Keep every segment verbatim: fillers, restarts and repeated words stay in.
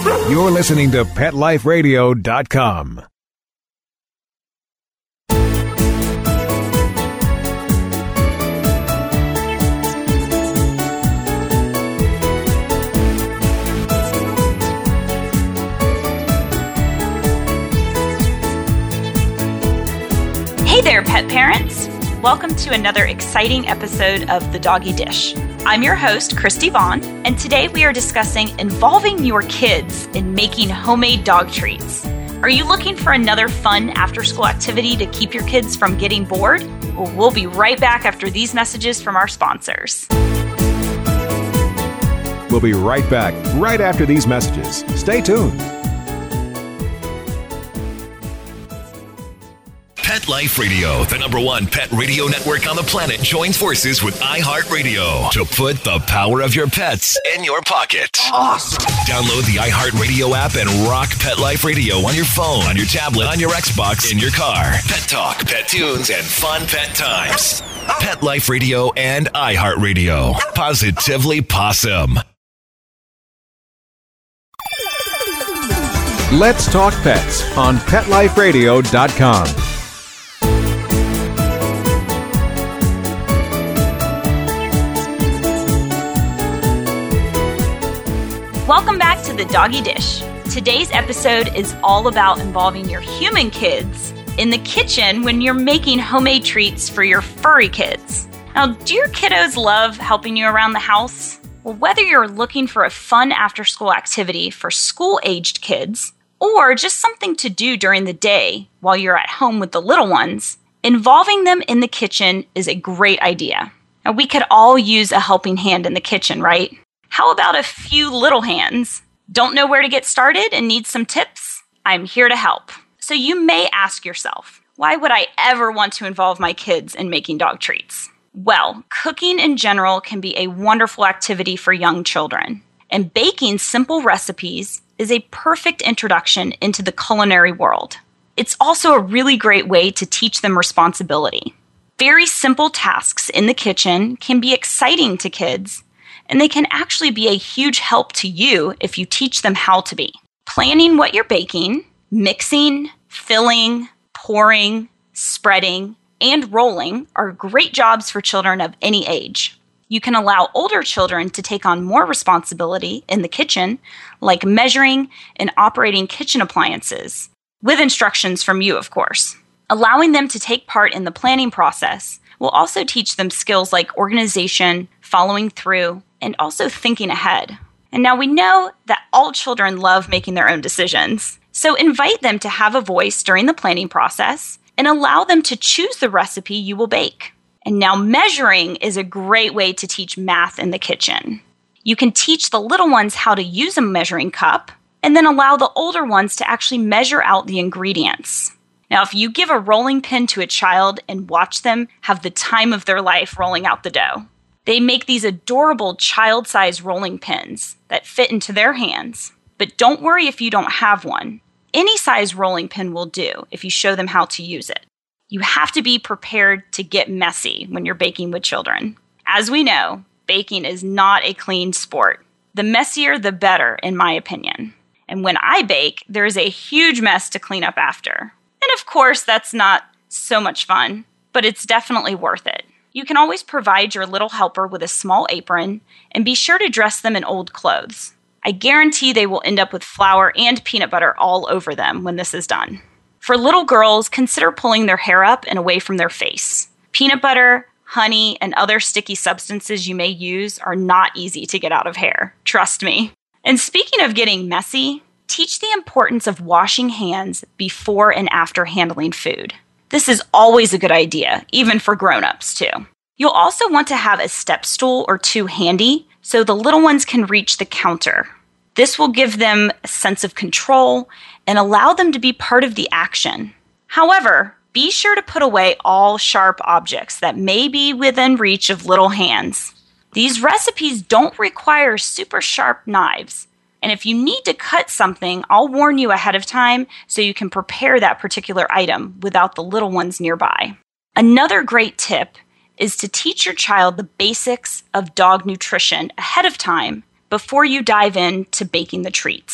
You're listening to pet life radio dot com. Hey there, pet parents! Welcome to another exciting episode of The Doggy Dish. I'm your host, Christy Vaughn, and today we are discussing involving your kids in making homemade dog treats. Are you looking for another fun after-school activity to keep your kids from getting bored? Well, we'll be right back after these messages from our sponsors. We'll be right back right after these messages. Stay tuned. Pet Life Radio, the number one pet radio network on the planet, joins forces with iHeartRadio to put the power of your pets in your pocket. Awesome. Download the iHeartRadio app and rock Pet Life Radio on your phone, on your tablet, on your Xbox, in your car. Pet talk, pet tunes, and fun pet times. Pet Life Radio and iHeartRadio. Positively Possum. Let's talk pets on pet life radio dot com. Welcome back to The Doggy Dish. Today's episode is all about involving your human kids in the kitchen when you're making homemade treats for your furry kids. Now, do your kiddos love helping you around the house? Well, whether you're looking for a fun after-school activity for school-aged kids or just something to do during the day while you're at home with the little ones, involving them in the kitchen is a great idea. Now, we could all use a helping hand in the kitchen, right? How about a few little hands? Don't know where to get started and need some tips? I'm here to help. So you may ask yourself, why would I ever want to involve my kids in making dog treats? Well, cooking in general can be a wonderful activity for young children, and baking simple recipes is a perfect introduction into the culinary world. It's also a really great way to teach them responsibility. Very simple tasks in the kitchen can be exciting to kids, and they can actually be a huge help to you if you teach them how to be. Planning what you're baking, mixing, filling, pouring, spreading, and rolling are great jobs for children of any age. You can allow older children to take on more responsibility in the kitchen, like measuring and operating kitchen appliances, with instructions from you, of course. Allowing them to take part in the planning process will also teach them skills like organization, following through, and also thinking ahead. And now we know that all children love making their own decisions. So invite them to have a voice during the planning process and allow them to choose the recipe you will bake. And now measuring is a great way to teach math in the kitchen. You can teach the little ones how to use a measuring cup and then allow the older ones to actually measure out the ingredients. Now, if you give a rolling pin to a child and watch them have the time of their life rolling out the dough, they make these adorable child-sized rolling pins that fit into their hands. But don't worry if you don't have one. Any size rolling pin will do if you show them how to use it. You have to be prepared to get messy when you're baking with children. As we know, baking is not a clean sport. The messier, the better, in my opinion. And when I bake, there is a huge mess to clean up after. And of course, that's not so much fun, but it's definitely worth it. You can always provide your little helper with a small apron and be sure to dress them in old clothes. I guarantee they will end up with flour and peanut butter all over them when this is done. For little girls, consider pulling their hair up and away from their face. Peanut butter, honey, and other sticky substances you may use are not easy to get out of hair. Trust me. And speaking of getting messy, teach the importance of washing hands before and after handling food. This is always a good idea, even for grown-ups too. You'll also want to have a step stool or two handy so the little ones can reach the counter. This will give them a sense of control and allow them to be part of the action. However, be sure to put away all sharp objects that may be within reach of little hands. These recipes don't require super sharp knives. And if you need to cut something, I'll warn you ahead of time so you can prepare that particular item without the little ones nearby. Another great tip is to teach your child the basics of dog nutrition ahead of time before you dive into baking the treats.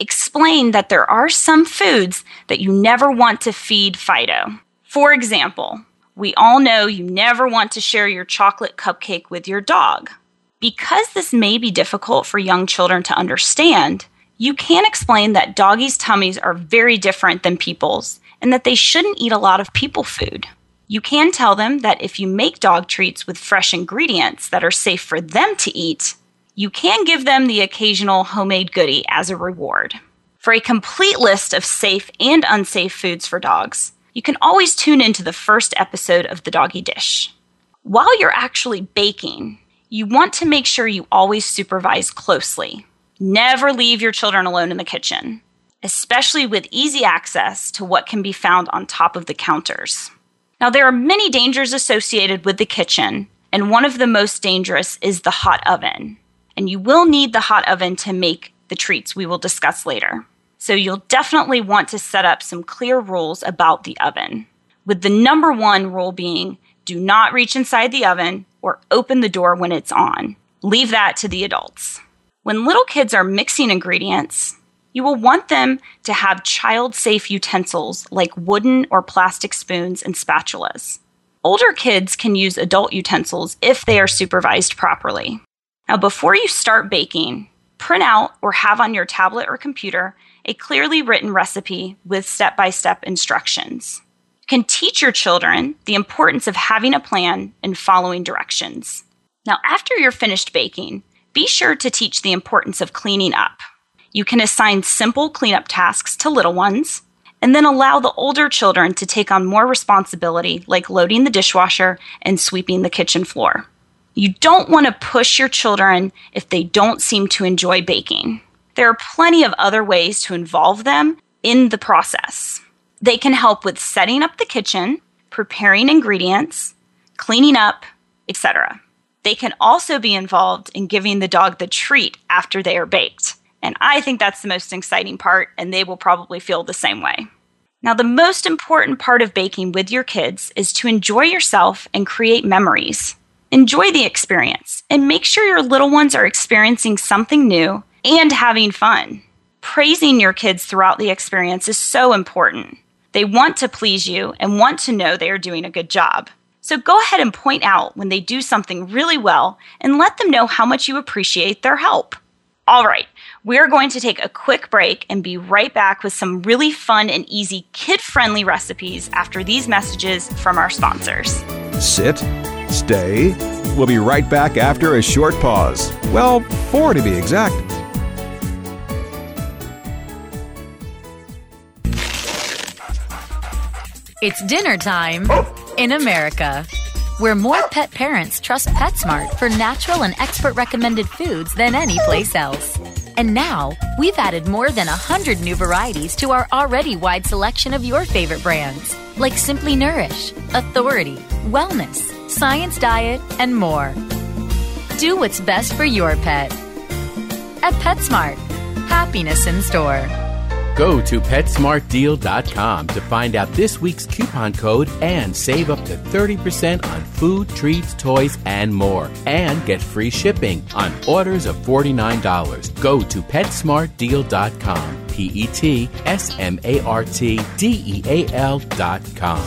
Explain that there are some foods that you never want to feed Fido. For example, we all know you never want to share your chocolate cupcake with your dog. Because this may be difficult for young children to understand, you can explain that doggies' tummies are very different than people's and that they shouldn't eat a lot of people food. You can tell them that if you make dog treats with fresh ingredients that are safe for them to eat, you can give them the occasional homemade goodie as a reward. For a complete list of safe and unsafe foods for dogs, you can always tune into the first episode of The Doggy Dish. While you're actually baking, you want to make sure you always supervise closely. Never leave your children alone in the kitchen, especially with easy access to what can be found on top of the counters. Now, there are many dangers associated with the kitchen, and one of the most dangerous is the hot oven. And you will need the hot oven to make the treats we will discuss later. So you'll definitely want to set up some clear rules about the oven, with the number one rule being do not reach inside the oven or open the door when it's on. Leave that to the adults. When little kids are mixing ingredients, you will want them to have child-safe utensils like wooden or plastic spoons and spatulas. Older kids can use adult utensils if they are supervised properly. Now, before you start baking, print out or have on your tablet or computer a clearly written recipe with step-by-step instructions. You can teach your children the importance of having a plan and following directions. Now, after you're finished baking, be sure to teach the importance of cleaning up. You can assign simple cleanup tasks to little ones, and then allow the older children to take on more responsibility like loading the dishwasher and sweeping the kitchen floor. You don't want to push your children if they don't seem to enjoy baking. There are plenty of other ways to involve them in the process. They can help with setting up the kitchen, preparing ingredients, cleaning up, et cetera. They can also be involved in giving the dog the treat after they are baked. And I think that's the most exciting part, and they will probably feel the same way. Now, the most important part of baking with your kids is to enjoy yourself and create memories. Enjoy the experience, and make sure your little ones are experiencing something new and having fun. Praising your kids throughout the experience is so important. They want to please you and want to know they are doing a good job. So go ahead and point out when they do something really well and let them know how much you appreciate their help. All right, we're going to take a quick break and be right back with some really fun and easy kid-friendly recipes after these messages from our sponsors. Sit, stay. We'll be right back after a short pause. Well, four to be exact. It's dinner time in America, where more pet parents trust PetSmart for natural and expert-recommended foods than any place else. And now, we've added more than one hundred new varieties to our already wide selection of your favorite brands, like Simply Nourish, Authority, Wellness, Science Diet, and more. Do what's best for your pet. At PetSmart, happiness in store. Go to pet smart deal dot com to find out this week's coupon code and save up to thirty percent on food, treats, toys, and more. And get free shipping on orders of forty-nine dollars. Go to pet smart deal dot com. P E T S M A R T D E A L dot com.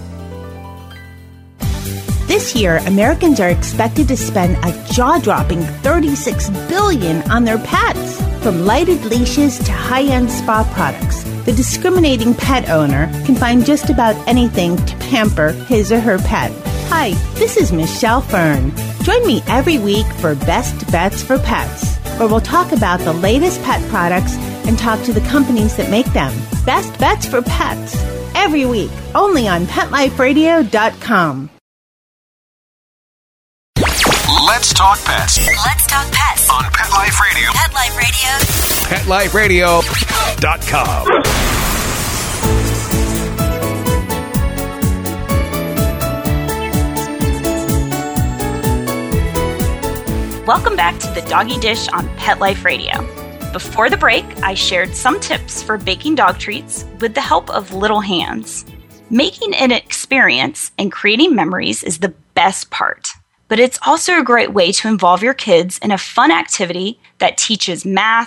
This year, Americans are expected to spend a jaw-dropping thirty-six billion dollars on their pets. From lighted leashes to high-end spa products, the discriminating pet owner can find just about anything to pamper his or her pet. Hi, this is Michelle Fern. Join me every week for Best Bets for Pets, where we'll talk about the latest pet products and talk to the companies that make them. Best Bets for Pets, every week, only on pet life radio dot com. Let's talk pets Let's talk pets on Pet Life Radio. Pet Life Radio. pet life radio dot com. Welcome back to the Doggy Dish on Pet Life Radio. Before the break, I shared some tips for baking dog treats with the help of little hands. Making an experience and creating memories is the best part. But it's also a great way to involve your kids in a fun activity that teaches math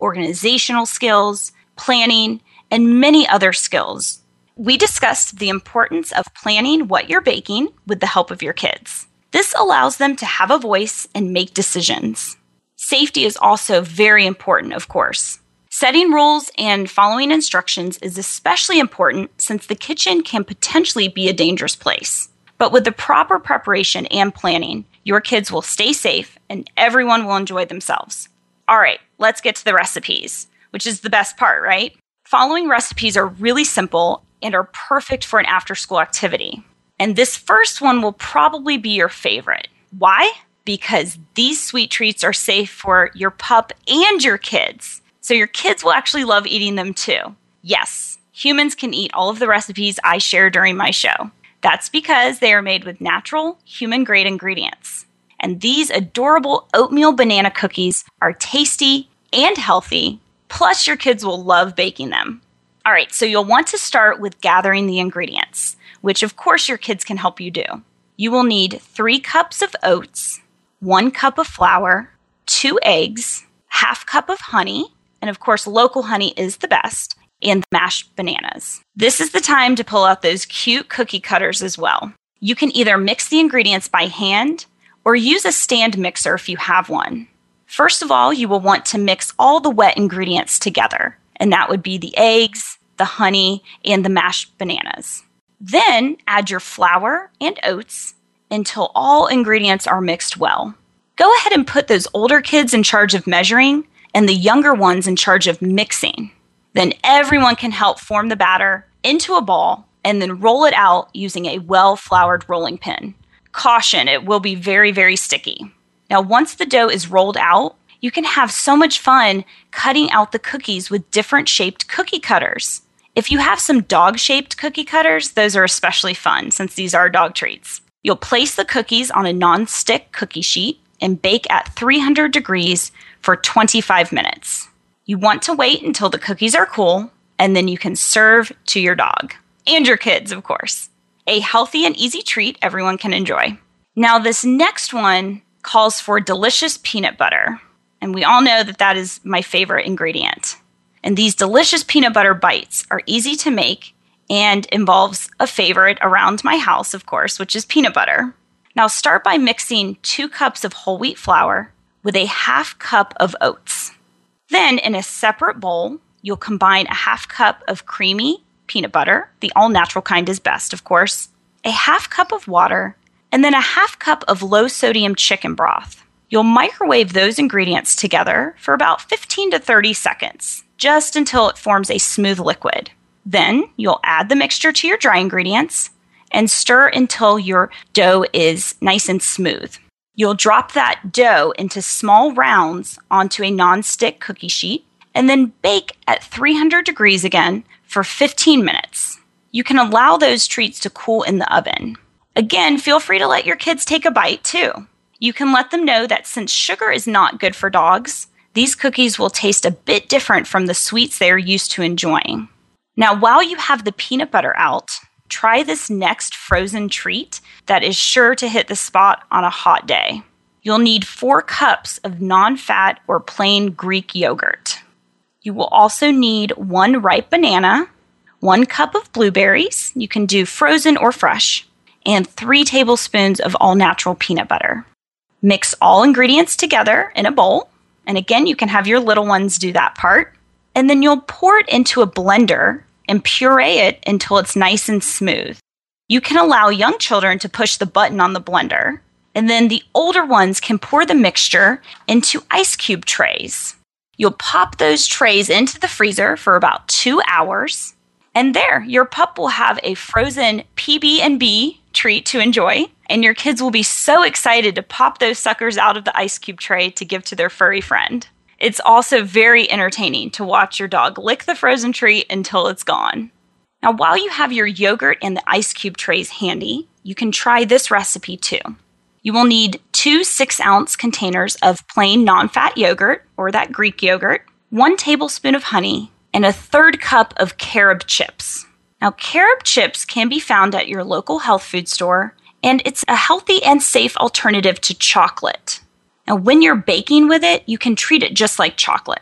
organizational skills, planning, and many other skills. We discussed the importance of planning what you're baking with the help of your kids. This allows them to have a voice and make decisions. Safety is also very important, of course. Setting rules and following instructions is especially important since the kitchen can potentially be a dangerous place. But with the proper preparation and planning, your kids will stay safe and everyone will enjoy themselves. All right, let's get to the recipes, which is the best part, right? Following recipes are really simple and are perfect for an after-school activity. And this first one will probably be your favorite. Why? Because these sweet treats are safe for your pup and your kids. So your kids will actually love eating them too. Yes, humans can eat all of the recipes I share during my show. That's because they are made with natural, human-grade ingredients. And these adorable oatmeal banana cookies are tasty and healthy, plus your kids will love baking them. All right, so you'll want to start with gathering the ingredients, which of course your kids can help you do. You will need three cups of oats, one cup of flour, two eggs, half cup of honey, and of course local honey is the best, and mashed bananas. This is the time to pull out those cute cookie cutters as well. You can either mix the ingredients by hand or use a stand mixer if you have one. First of all, you will want to mix all the wet ingredients together, and that would be the eggs, the honey, and the mashed bananas. Then add your flour and oats until all ingredients are mixed well. Go ahead and put those older kids in charge of measuring and the younger ones in charge of mixing. Then everyone can help form the batter into a ball and then roll it out using a well-floured rolling pin. Caution, it will be very, very sticky. Now, once the dough is rolled out, you can have so much fun cutting out the cookies with different shaped cookie cutters. If you have some dog-shaped cookie cutters, those are especially fun since these are dog treats. You'll place the cookies on a non-stick cookie sheet and bake at three hundred degrees for twenty-five minutes. You want to wait until the cookies are cool, and then you can serve to your dog. And your kids, of course. A healthy and easy treat everyone can enjoy. Now, this next one calls for delicious peanut butter. And we all know that that is my favorite ingredient. And these delicious peanut butter bites are easy to make and involves a favorite around my house, of course, which is peanut butter. Now, start by mixing two cups of whole wheat flour with a half cup of oats. Then, in a separate bowl, you'll combine a half cup of creamy peanut butter, the all-natural kind is best, of course, a half cup of water, and then a half cup of low-sodium chicken broth. You'll microwave those ingredients together for about fifteen to thirty seconds, just until it forms a smooth liquid. Then, you'll add the mixture to your dry ingredients and stir until your dough is nice and smooth. You'll drop that dough into small rounds onto a non-stick cookie sheet and then bake at three hundred degrees again for fifteen minutes. You can allow those treats to cool in the oven. Again, feel free to let your kids take a bite too. You can let them know that since sugar is not good for dogs, these cookies will taste a bit different from the sweets they are used to enjoying. Now, while you have the peanut butter out, try this next frozen treat that is sure to hit the spot on a hot day. You'll need four cups of non-fat or plain Greek yogurt. You will also need one ripe banana, one cup of blueberries, you can do frozen or fresh, and three tablespoons of all-natural peanut butter. Mix all ingredients together in a bowl, and again, you can have your little ones do that part, and then you'll pour it into a blender and puree it until it's nice and smooth. You can allow young children to push the button on the blender, and then the older ones can pour the mixture into ice cube trays. You'll pop those trays into the freezer for about two hours, and there, your pup will have a frozen P B and B treat to enjoy, and your kids will be so excited to pop those suckers out of the ice cube tray to give to their furry friend. It's also very entertaining to watch your dog lick the frozen treat until it's gone. Now, while you have your yogurt and the ice cube trays handy, you can try this recipe too. You will need two six-ounce containers of plain non-fat yogurt, or that Greek yogurt, one tablespoon of honey, and a third cup of carob chips. Now, carob chips can be found at your local health food store, and it's a healthy and safe alternative to chocolate. Now, when you're baking with it, you can treat it just like chocolate.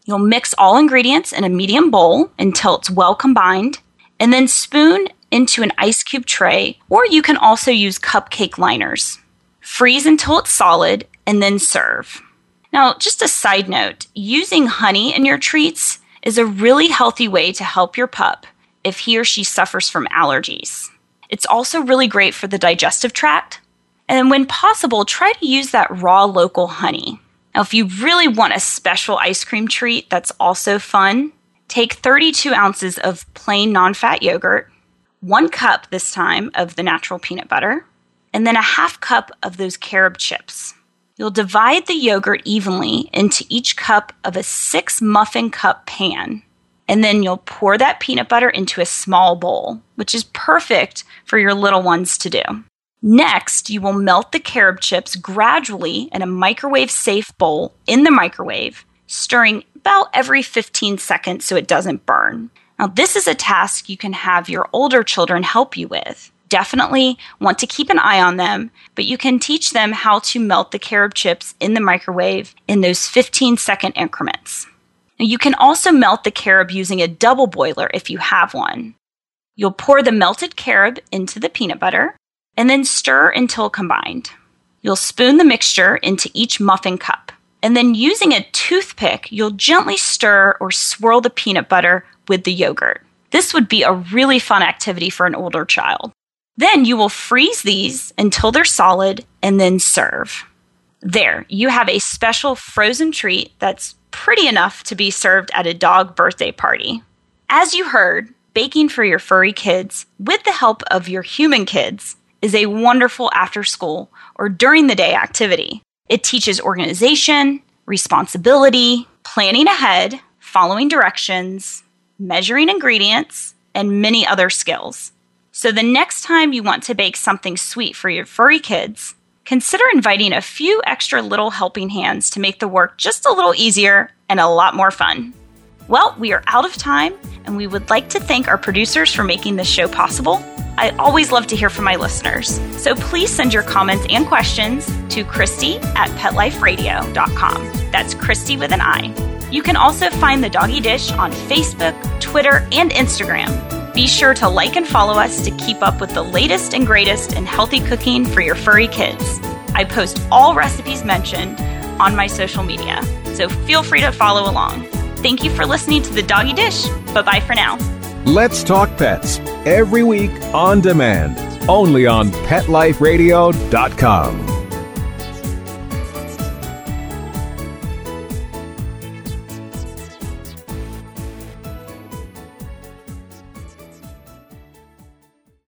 You'll mix all ingredients in a medium bowl until it's well combined, and then spoon into an ice cube tray, or you can also use cupcake liners. Freeze until it's solid, and then serve. Now, just a side note, using honey in your treats is a really healthy way to help your pup if he or she suffers from allergies. It's also really great for the digestive tract, and when possible, try to use that raw local honey. Now, if you really want a special ice cream treat that's also fun, take thirty-two ounces of plain non-fat yogurt, one cup this time of the natural peanut butter, and then a half cup of those carob chips. You'll divide the yogurt evenly into each cup of a six muffin cup pan, and then you'll pour that peanut butter into a small bowl, which is perfect for your little ones to do. Next, you will melt the carob chips gradually in a microwave-safe bowl in the microwave, stirring about every fifteen seconds so it doesn't burn. Now, this is a task you can have your older children help you with. Definitely want to keep an eye on them, but you can teach them how to melt the carob chips in the microwave in those fifteen-second increments. Now, you can also melt the carob using a double boiler if you have one. You'll pour the melted carob into the peanut butter, and then stir until combined. You'll spoon the mixture into each muffin cup, and then using a toothpick, you'll gently stir or swirl the peanut butter with the yogurt. This would be a really fun activity for an older child. Then you will freeze these until they're solid and then serve. There, you have a special frozen treat that's pretty enough to be served at a dog birthday party. As you heard, baking for your furry kids with the help of your human kids is a wonderful after-school or during-the-day activity. It teaches organization, responsibility, planning ahead, following directions, measuring ingredients, and many other skills. So the next time you want to bake something sweet for your furry kids, consider inviting a few extra little helping hands to make the work just a little easier and a lot more fun. Well, we are out of time, and we would like to thank our producers for making this show possible. I always love to hear from my listeners, so please send your comments and questions to Christy at pet life radio dot com. That's Christy with an I. You can also find The Doggy Dish on Facebook, Twitter, and Instagram. Be sure to like and follow us to keep up with the latest and greatest in healthy cooking for your furry kids. I post all recipes mentioned on my social media, so feel free to follow along. Thank you for listening to The Doggy Dish. Bye-bye for now. Let's Talk Pets, every week on demand, only on pet life radio dot com.